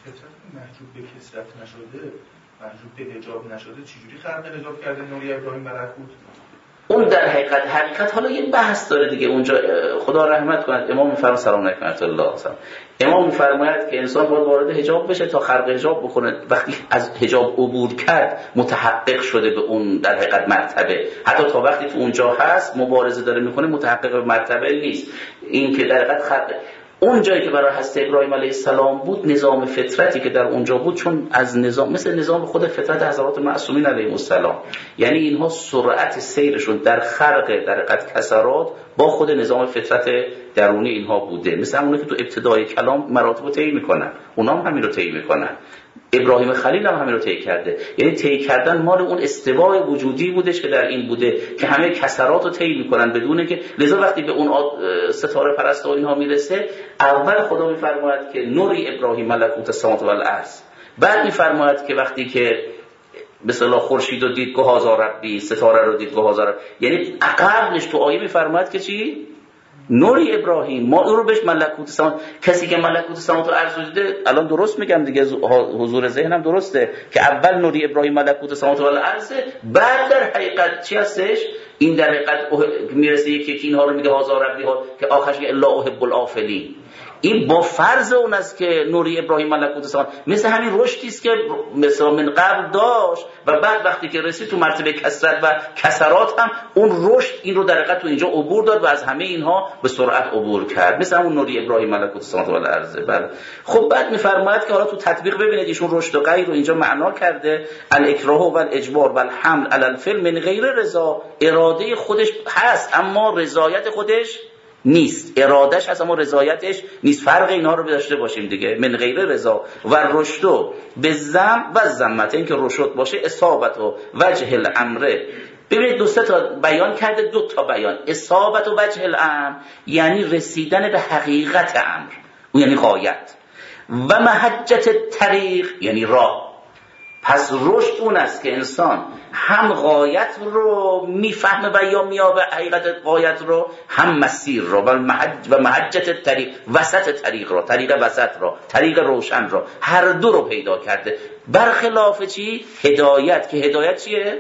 محجوب به کثرت نشده، محجوب به حجاب نشده، چجوری خلق حجاب کرده نوری ابراهیم ملکوت؟ اون در حقیقت حقیقت حالا یه بحث داره دیگه اونجا. خدا رحمت کند امام میفرماید سلام علیکم ورحمت الله، امام میفرماید که انسان باید وارد حجاب بشه تا خلق حجاب بکنه. وقتی از حجاب عبور کرد متحقق شده به اون در حقیقت مرتبه، حتی تا وقتی تو اونجا هست مبارزه داره میکنه متحقق به مرتبه نیست. این که در حقیقت خلق اون جایی که برای حضرت ابراهیم علیه السلام بود، نظام فطرتی که در اونجا بود، چون از نظام مثل نظام خود فطرت حضرات معصومین علیهم السلام، یعنی اینها سرعت سیرشون در خلق در حقیقت کسرات با خود نظام فطرت درونی اینها بوده. مثل همونه که تو ابتدای کلام مراتب رو طی میکنن، اونا هم همین رو طی میکنن. ابراهیم خلیل هم همین رو طی کرده، یعنی طی کردن مال اون استوای وجودی بودش که در این بوده که همه کسرات رو طی میکنن بدون که، لذا وقتی به اون ستاره پرست و اینها میرسه، اول خدا میفرماید که نوری ابراهیم ملکوت السماوات و الارض، بعد میفرماید که وقتی که به اصطلاح خورشید رو دید گفت هذا ربی، ستاره رو دید گفت هذا ربی، یعنی قبلش تو آیه میفرماید که چی؟ نوری ابراهیم، ما او رو بهش ملکوت سماوات، کسی که ملکوت سماوات و ارض دیده، الان درست میگم دیگه، حضور ذهنم درسته که اول نوری ابراهیم ملکوت سماوات و ارض، بعد در حقیقت چی هستش؟ این در حقیقت میرسه یکی که اینها رو میگه هازا ربی ها، که آخرش میگه الا احب الافلین. این با فرض اون است که نوری ابراهیم ملکوت سماوات مثل همین رشدی است که مثلا من قبل داشت و بعد وقتی که رسید تو مرتبه کثرت و کسرات هم اون رشد این رو در حقیقت تو اینجا عبور داد و از همه اینها به سرعت عبور کرد، مثل همون نوری ابراهیم ملکوت السماوات و الارض. بله خب بعد میفرماید که حالا تو تطبیق ببینید ایشون رشد و غیر رو اینجا معنا کرده، الاکراه و الاجبار و الحمل علی الفعل من غیر رضا، اراده خودش هست اما رضایت خودش نیست، ارادش هست اما رضایتش نیست. فرق اینا رو داشته باشیم دیگه، من غیر رضا و رشد به ذم و ذمت، این که رشد باشه اصابت و وجه الامر. ببینید دو سه تا بیان کرده، دو تا بیان، اصابت و وجه الامر یعنی رسیدن به حقیقت امر، اون یعنی غایت، و محجت طریق یعنی راه. پس رشد اون است که انسان هم غایت رو میفهمه و یا میابه حقیقت غایت رو، هم مسیر رو و محج و محجت طریق، وسط طریق رو، طریق وسط رو، طریق روشن رو، هر دو رو پیدا کرده. برخلاف چی؟ هدایت، که هدایت چیه؟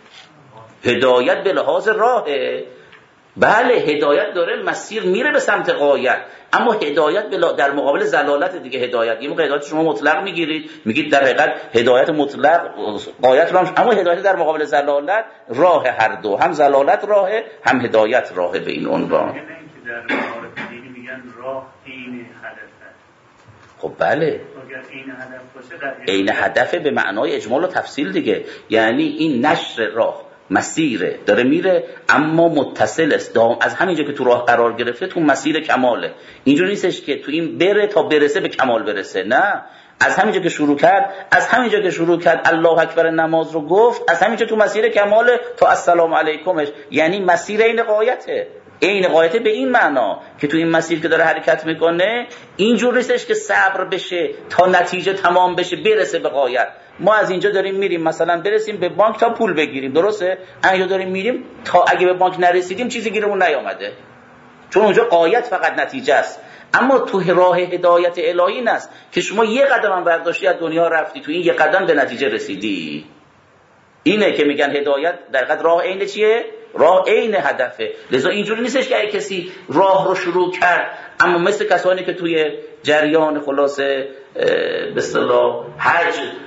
هدایت به لحاظ راهه. بله هدایت داره مسیر میره به سمت غایت، اما هدایت بلا در مقابل ضلالت دیگه. هدایت یه موقع هدایت شما مطلق میگیرید، میگید در حقیقت هدایت مطلق غایت رو هم، اما هدایت در مقابل ضلالت راه، هر دو، هم ضلالت راهه هم هدایت راهه به این عنوان. یعنی که در معارف دینی میگن راه عین هدفه. خب بله اگر عین هدف باشه، عین هدف به معنای اجمال و تفصیل دیگه، یعنی این نشر راه مسیره داره میره اما متصل است، دام از همینجا که تو راه قرار گرفته تو مسیر کماله. اینجوری نیستش که تو این بره تا برسه به کمال برسه، نه، از همینجا که شروع کرد، از همینجا که شروع کرد الله اکبر نماز رو گفت، از همینجا تو مسیر کماله تا السلام علیکمش، یعنی مسیر این غایته. این غایته به این معنا که تو این مسیر که داره حرکت میکنه اینجور نیستش که صبر بشه تا نتیجه تمام بشه برسه به غایت. ما از اینجا داریم میریم مثلا برسیم به بانک تا پول بگیریم، درسته؟ اینجا داریم میریم تا اگه به بانک نرسیدیم چیزی گیرمون نیامده، چون اونجا غایت فقط نتیجه است. اما تو راه هدایت الهی است که شما یه قدم هم برداشتی از دنیا رفتی، تو این یه قدم به نتیجه رسیدی. اینه که میگن هدایت در حقیقت راه عین چیه؟ راه عین هدفه. لذا اینجوری نیستش که اگه کسی راه رو شروع کرد، اما مثل کسانی که توی جریان خلاصه به اصطلاح حج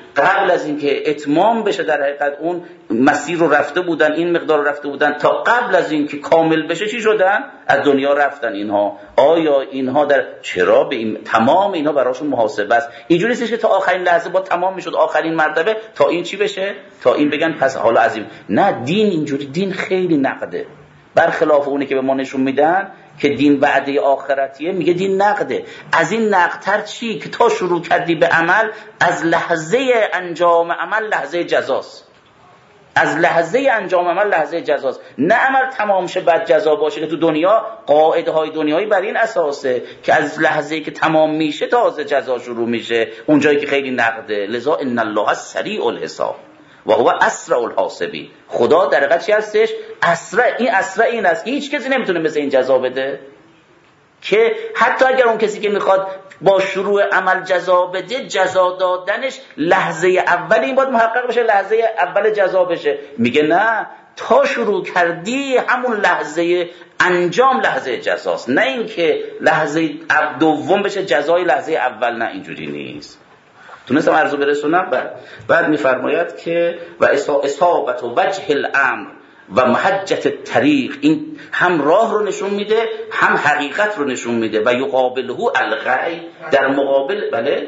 قبل از اینکه اتمام بشه در حقیقت اون مسیر رو رفته بودن، این مقدار رو رفته بودن، تا قبل از اینکه کامل بشه چی شدن؟ از دنیا رفتن اینها. آیا اینها در چرا به این تمام اینها براشون محاسبه است؟ اینجوری نیست که تا آخرین لحظه با تمام میشد آخرین مرتبه تا این چی بشه، تا این بگن پس حالا عظیم. نه، دین اینجوری، دین خیلی نقده، برخلاف اونی که به ما نشون میدن که دین وعده آخرتیه. میگه دین نقده. از این نقدتر چی؟ که تا شروع کردی به عمل، از لحظه انجام عمل لحظه جزاست. از لحظه انجام عمل لحظه جزاست. نه عمل تمام شه بعد جزا باشه، که تو دنیا قاعده های دنیایی بر این اساسه که از لحظه که تمام میشه تازه جزا شروع میشه، اونجایی که خیلی نقده. لذا ان الله سریع الحساب و هو اسرع الحاسبین. خدا در حقیقت چی هستش؟ اسرع. این اسرع این است که هیچ کسی نمیتونه مثل این جزا بده، که حتی اگر اون کسی که میخواد با شروع عمل جزا بده، جزا دادنش لحظه اول این باید محقق بشه، لحظه اول جزا بشه. میگه نه، تا شروع کردی همون لحظه انجام لحظه جزاست، نه اینکه لحظه دوم بشه جزای لحظه اول. نه، اینجوری نیست. تونستم عرضو برسونم. بعد بعد میفرماید که و اصابت و وجه الامر و محجت الطریق، این هم راه رو نشون میده هم حقیقت رو نشون میده. و یقابله الغی، در مقابل بله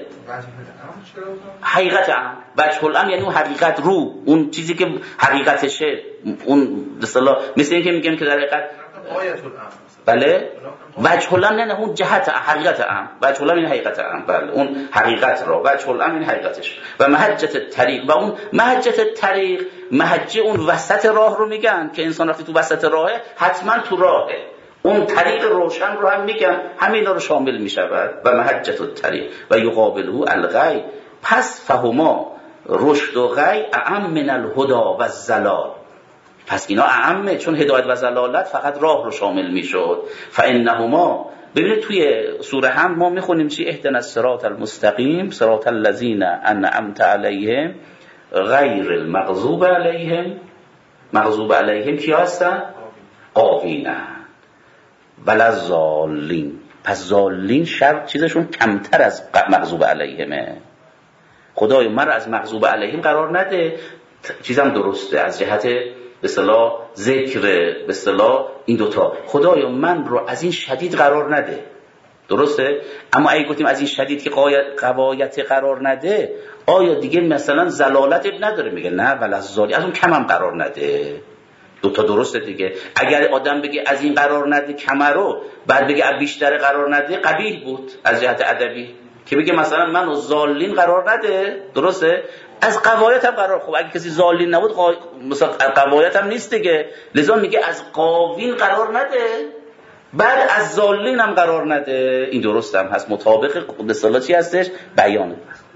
حقیقت امر. وجه الامر یعنی اون حقیقت رو، اون چیزی که حقیقتشه، اون به اصطلاح مثل اینکه میگم که در حقیقت آیت الامر بله وجه الامر نه نه اون جهت حقیقت امر. وجه الامر این حقیقت امر، بله اون حقیقت را. وجه الامر این حقیقتش. و محجت الطریق، و اون محجت الطریق، محجه اون وسط راه رو میگن که انسان وقتی تو وسط راهه حتما تو راهه. اون طریق روشن رو هم میگن، همینا رو شامل میشود. و محجت الطریق و یقابله الغی. پس فهما رشد و غی اعم من الهدى و الضلال. پس اینا اعمه، چون هدایت و ضلالت فقط راه رو شامل میشد. فانهما، ببینید توی سوره هم ما میخونیم چی؟ اهدنا الصراط المستقیم صراط الذین انعمت علیهم غیر المغضوب علیهم. مغضوب علیهم کیا هستن؟ قاوینه بلا ضالین. پس ضالین شر چیزشون کمتر از مغضوب علیهمه. خدای من از مغضوب علیهم قرار نده. چیزم درسته از جهت به اصطلاح ذکر، به اصطلاح این دوتا. خدایا من رو از این شدید قرار نده، درسته؟ اما اگه گفتیم از این شدید که قوایت قرار نده، آیا دیگه مثلا زلالت نداره؟ میگه نه، ولی از زالی از اون کم هم قرار نده. دوتا درسته دیگه. اگر آدم بگه از این قرار نده کم رو، بعد بگه از بیشتر قرار نده، قبیح بود از جهت ادبی. که بگه مثلا من و زالین قرار نده، درسته؟ از قوایت هم قرار. خب اگه کسی زالین نبود قا... مثلا قوایت هم نیست دیگه. لذا میگه از قاوین قرار نده، بعد از زالین هم قرار نده. این درست هم هست، مطابق به اصطلاح چی هستش؟ بیانه.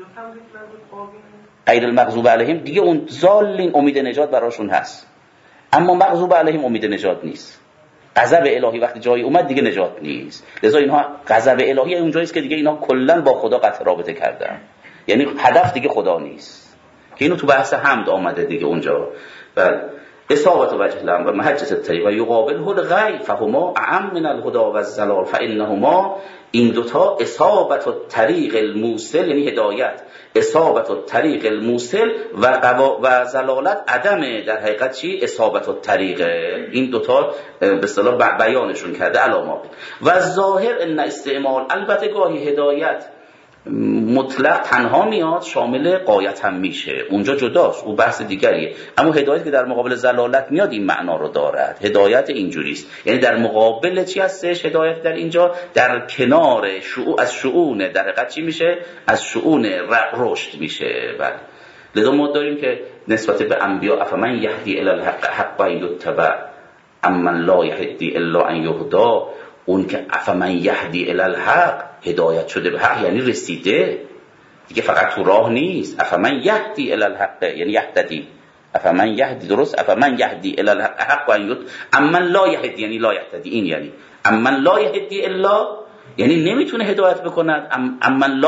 غیر المغضوب علیهم دیگه اون زالین امید نجات براشون هست، اما مغضوب علیهم امید نجات نیست. غضب الهی وقتی جایی اومد دیگه نجات نیست. لذا اینها غضب الهی اونجایی است که دیگه اینا کلا با خدا قطع رابطه کردن، یعنی هدف دیگه خدا نیست. که اینو تو بحث حمد آمده دیگه اونجا. و اصابت وجه الامر و محجت الطریق و یقابله الغی فهما اعم من الهدى و الضلال. فانهما، این دوتا، اصابت الطریق الموصل یعنی هدایت، اصابت الطریق الموصل و قوا و ضلالت عدم در حقیقت چی؟ اصابت الطریق. این دوتا به اصطلاح بیانشون کرده علامات. و ظاهر ان استعمال، البته گاهی هدایت مطلق تنها میاد، شامل غایت هم میشه، اونجا جداست، او بحث دیگریه. اما هدایت که در مقابل ضلالت میاد این معنا رو دارد. هدایت اینجوریست، یعنی در مقابل چی هستش هدایت در اینجا؟ در کنار شؤون، از شؤون در حقیقت چی میشه؟ از شؤون رشد میشه. بله. لذا ما داریم که نسبت به انبیا افمن یهدی الی الحق حق یتبع امن لا یهدی الا ان یهدی، اون که افمن یهدی الی الحق، هدایت شده به حق یعنی رسیده دیگه، فقط تو راه نیست. افمن یهدی الی الحق یعنی یهتدی، افمن یهدی، درست، افمن یهدی الی الحق حق و یهد، امن لا یهدی یعنی لا یهتدی. این یعنی امن لا یهدی الا یعنی نمیتونه هدایت بکند، امن لا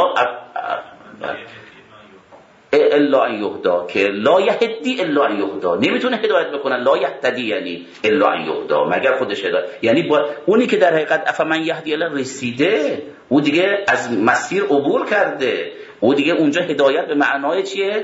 الا ان یهدا، که لا یهدی الا ان یهدا، نمیتونه هدایت بکنه. لا یهتدی یعنی الا ان یهدا، مگر خودش هدایت. یعنی با اونی که در حقیقت افمن یهدی الا رسیده، او دیگه از مسیر عبور کرده، او دیگه اونجا هدایت به معنای چیه؟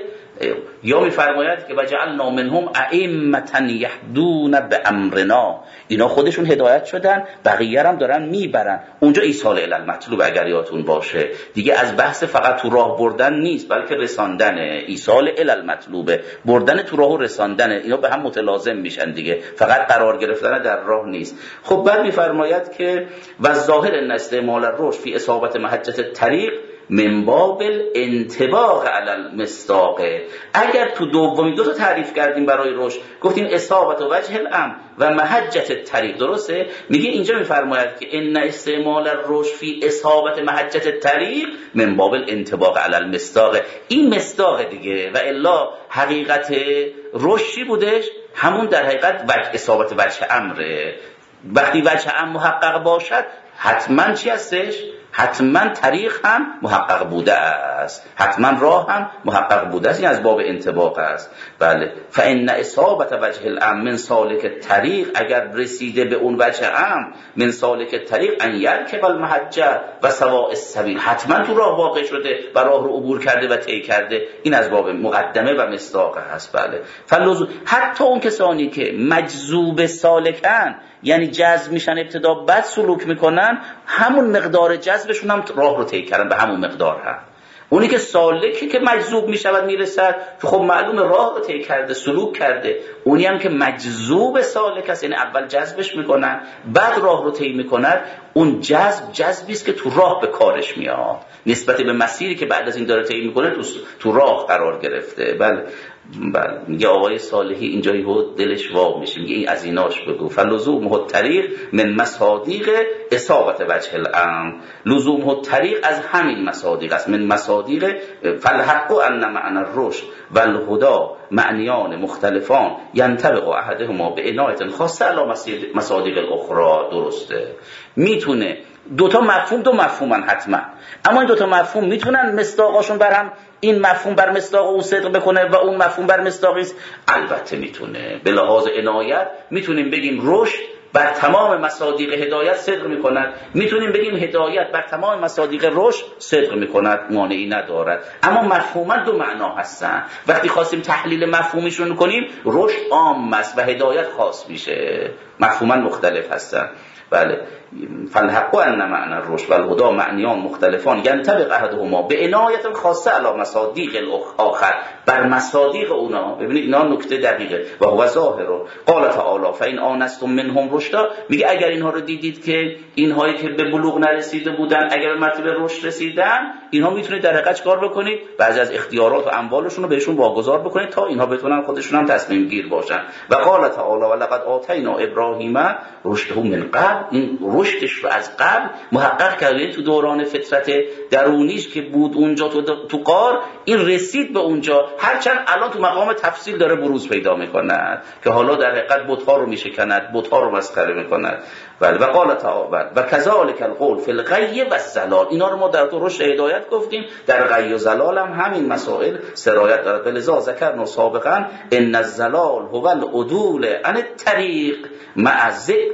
یا میفرماید که وجعلنا منهم ائمة یهدون بامرنا، اینا خودشون هدایت شدن بقیه هم دارن میبرن. اونجا ایصال الی المطلوب اگر یادتون باشه دیگه از بحث فقط تو راه بردن نیست بلکه رساندنه، ایصال الی المطلوب، بردن تو راه و رساندنه، اینا به هم متلازم میشن دیگه، فقط قرار گرفتن در راه نیست. خب بعد میفرماید که و ظاهر ان استعمال الرشد فی اصابت محجة الطریق من باب الانطباق علی المصداق. اگر تو دومی دو تا تعریف کردیم برای رشد، گفتیم اصابت و وجه الامر و محجة الطریق، درسته؟ میگه اینجا میفرماید که ان استعمال الرشد فی اصابت محجة الطریق من باب الانطباق علی المصداق. این مصداق دیگه، و الا حقیقت رشدی بودش همون در حقیقت وجه اصابت وجه امره. وقتی وجه امر محقق باشد حتما چی هستش؟ حتما طریق هم محقق بوده است، حتما راه هم محقق بوده است. این از باب انطباق است. بله. فان اصابت وجه الامر من سالک طریق، اگر رسیده به اون وجه امر من سالک طریق ان یرکب المحجه و سواء السبیل، حتما تو راه واقع شده و راه رو عبور کرده و طی کرده. این از باب مقدمه و مصداق است. بله. فلزوم حتی اون کسانی که مجذوب سالکن، یعنی جذب میشن ابتدا بعد سلوک میکنن، همون مقدار جذبشون هم راه رو طی کردن به همون مقدار هم. اونی که سالکی که مجذوب میشود میرسد که خب معلوم راه رو طی کرده، سلوک کرده. اونی هم که مجذوب سالک است، یعنی اول جذبش میکنن بعد راه رو طی میکنن، اون جذب جذبی است که تو راه به کارش میاد نسبت به مسیری که بعد از این داره طی میکنه، تو تو راه قرار گرفته. بله. بله. میگه آقای صالحی اینجا یهو دلش وا میشه، میگه این از ایناش بگو. فلزوم الطریق من مصادیق اصابت وجه الامر، لزوم الطریق از همین مصادیق است. من مصادیق فالحق ان معنی الرشد والهدى معنیان مختلفان ینطبق احدهما به عنایت خاصه علی مصادیق الاخرى. درسته، میتونه دوتا مفهوم دو مفهومن حتما، اما این دوتا مفهوم میتونن مصداقاشون بر هم، این مفهوم بر مصداق او صدق بکنه و اون مفهوم بر مصداقی است. البته میتونه. به لحاظ عنایت میتونیم بگیم رشد بر تمام مصادیق هدایت صدق میکند، میتونیم بگیم هدایت بر تمام مصادیق رشد صدق میکند، مانعی ندارد. اما مفهوما دو معنا هستن. وقتی خواستیم تحلیل مفهومیشون کنیم، رشد عام است و هدایت خاص میشه، مفهوما مختلف هستن. بله. فالحق ان معنی الرشد والهدى معنیان مختلفان ینطبق احدهما به عنایت خاصه علی مصادیق الاخر، بر مصادیق اونا. ببینید اینا نکته دقیقه. و هو ظاهر. قال تعالی فإن آنستم منهم رشدا، میگه اگر اینها رو دیدید که اینهایی که به بلوغ نرسیده بودن اگر به مرتبه رشد رسیدن، اینها میتونید در حقیقت کار بکنید، بعضی از اختیارات و اموالشون رو بهشون واگذار بکنید تا اینها بتونن خودشون هم تصمیم گیر باشن. و قال تعالی ولقد آتینا ابراهیم رشده من قبل، این رشدش رو از قبل محقق کرده تو دوران فطرت درونیش که بود اونجا تو تو غار، این رسید به اونجا، هرچند الان تو مقام تفصیل داره بروز پیدا میکند که حالا در حقیقت بت‌ها رو میشکند، بت‌ها رو مسخره میکند. بله. و قال تعالی و کذالک القول فی الغی و الضلال، اینا رو ما در تو رشد هدایت گفتیم، در غی و ضلال هم همین مسائل سرایت دارد. بلذا ذکرنا سابقا ان الضلال هو العدول عن الطریق مع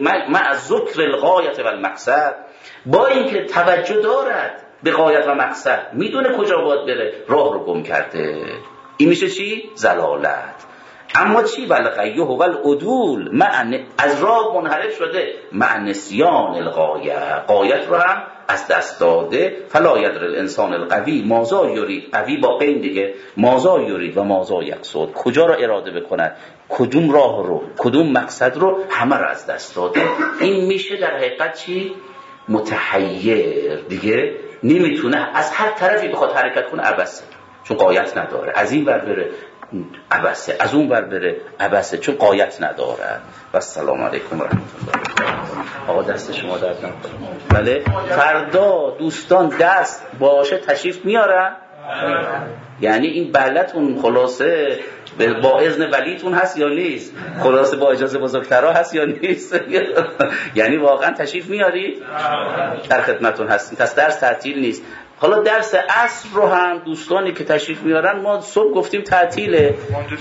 مع ذکر الغایه و المقصد. با اینکه توجه دارد به غایت و مقصد، میدونه کجا باید بره، راه رو گم کرده، این میشه چی؟ ضلالت. اما چی؟ والغی هو العدول، معنی از راه منحرف شده، مع نسیان الغایه، غایت رو هم از دست داده. فلا یدر الانسان القوی مازا یرید، قوی با قین دیگه، مازا یرید و مازا یقصد، کجا رو اراده بکند، کدوم راه رو، کدوم مقصد رو، همه رو از دست داده. این میشه در حقیقت چی؟ متحیر دیگه، نمیتونه از هر طرفی بخواد حرکت کنه، عبثه، چون غایت نداره. از این ور بره عبثه، از اون ور بره عبثه، چون غایت نداره. و السلام علیکم و رحمت الله. آقا دست شما درد نکنه. بله. فردا دوستان دست باشه تشریف میارن؟ یعنی این بلتون خلاصه با اذن ولیتون هست یا نیست؟ خلاصه با اجازه بزرگترها هست یا نیست؟ یعنی واقعا تشریف میارید؟ در خدمتون هستیم. پس درس تعطیل نیست. حالا درس عصر رو هم دوستانی که تشریف میارن ما صبح گفتیم تعطیله.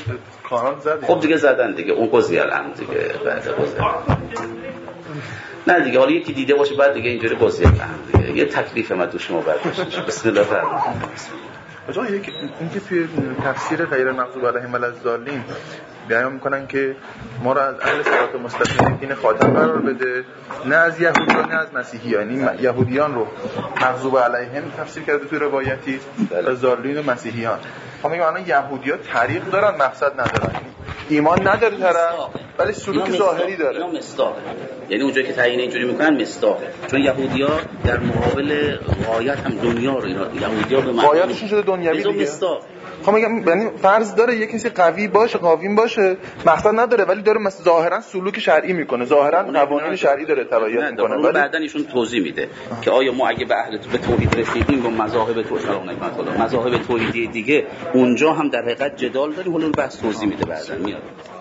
خب دیگه زدن دیگه، اون قضیه الان دیگه بعد قضیه. نه دیگه، حالا یکی دیده باشه بعد دیگه اینجوری قضیه الان دیگه. یه تکلیف ما دوش ما برداشت. بسم الله الرحمن الرحیم. جای یک اینکه توی تفسیر غیر المغضوب علیهم ولا الضالین بیان میکنن که ما را از اهل صراط مستقیم دین خاتم قرار بده، نه از یهودیان نه از مسیحیان. یعنی یهودیان رو مغضوب علیهم تفسیر کرده توی روایتی و ضالین و مسیحیان. خب میگم الان یهودی‌ها طریق دارن مقصد ندارن، ایمان نداره طرف ولی سلوک ظاهری داره. اینا مصداقه، یعنی اونجایی که تعیین اینجوری میکنن مصداقه، چون یهودی‌ها در مقابل غایت هم دنیا رو اینا یهودی‌ها به معنی غایتشون شده دنیوی دیگه. مصداق. خب میگم یعنی فرض داره یه کسی قوی باشه، قاویم باشه، مقصد نداره ولی داره مثلا ظاهرا سلوک شرعی میکنه، ظاهرا قوانین شرعی داره تبعیت میکنه. ولی بعدن ایشون توضیح میده که آیا ما اگه به اهل به توحید رسیدیم با مذاهب توحید مذاهب توحیدی دیگه اونجا هم در حقیقت جدال داریم، حالا بحث توضیح میده بعدن میاد.